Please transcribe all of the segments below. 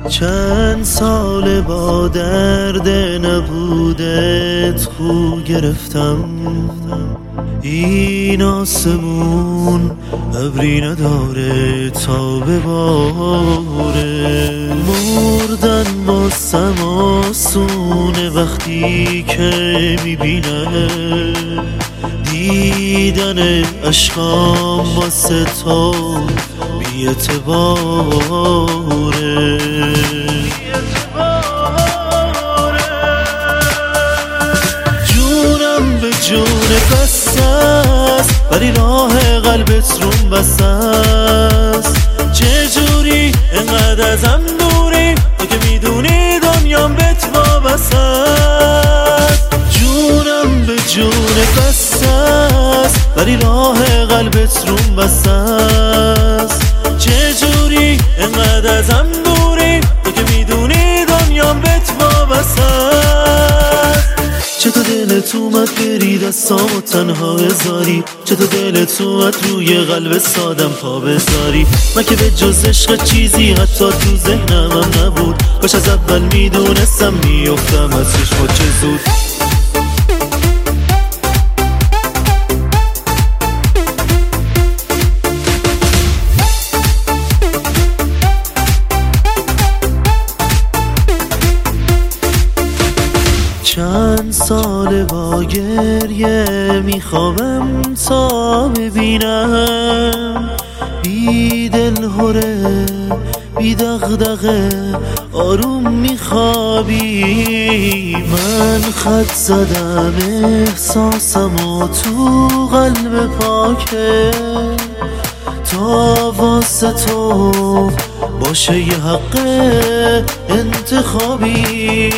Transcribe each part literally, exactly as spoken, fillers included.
چند سال با درد نبودت خو گرفتم. این آسمون ابری نداره تا بباره. مردن با سماسونه وقتی که میبینه دیدن عشقام واسه تو بی اعتباره. جونم به جون بسته است ولی راه قلبت روم بسته است. چجوری انقدر ازم دوری تو که میدونی دنیام بهت وابسته است. جونم به جون بسته است ولی راه قلبت روم بسته است. چجوری انقدر ازم دوری تو که میدونی دنیام بهت وابسته است. چطور دلت اومد بری دستامو تنها بذاری؟ چطور دلت اومد روی قلب سادم پا بذاری؟ من که به جز عشق چیزی حتی تو ذهنم هم نبود. کاش از اول میدونستم میافتم از چشمات چه زود. چند سال با گریه میخوابم تا ببینم بی دلهره بی دغدغه آروم میخوابی. من خط زدم احساسمو تو قلب پاکه تا واسه تو باشه یه حق انتخابی.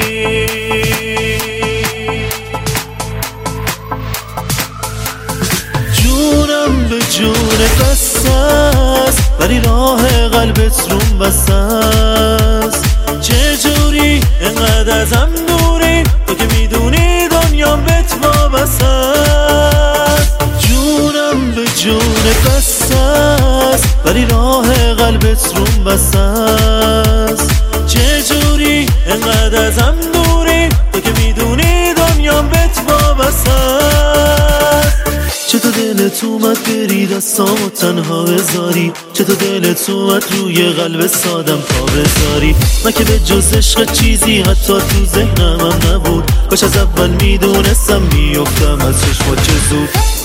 جونم به جون بسته است ولی راه قلبت روم بسته است. چجوری انقدر ازم دوری تو که میدونی دنیام بهت وابسته است. جونم به جون بسته است ولی راه قلبت روم بسته است. چجوری انقدر ازم دوری تو که میدونی دنیام بهت وابسته است. چطور دلت اومد بری دستامو تنها بذاری؟ چطور دلت اومد روی قلب سادم پا بذاری؟ من که به جز عشق چیزی حتی تو ذهنم هم نبود. کاش از اول میدونستم میافتم از چشمات چه زود.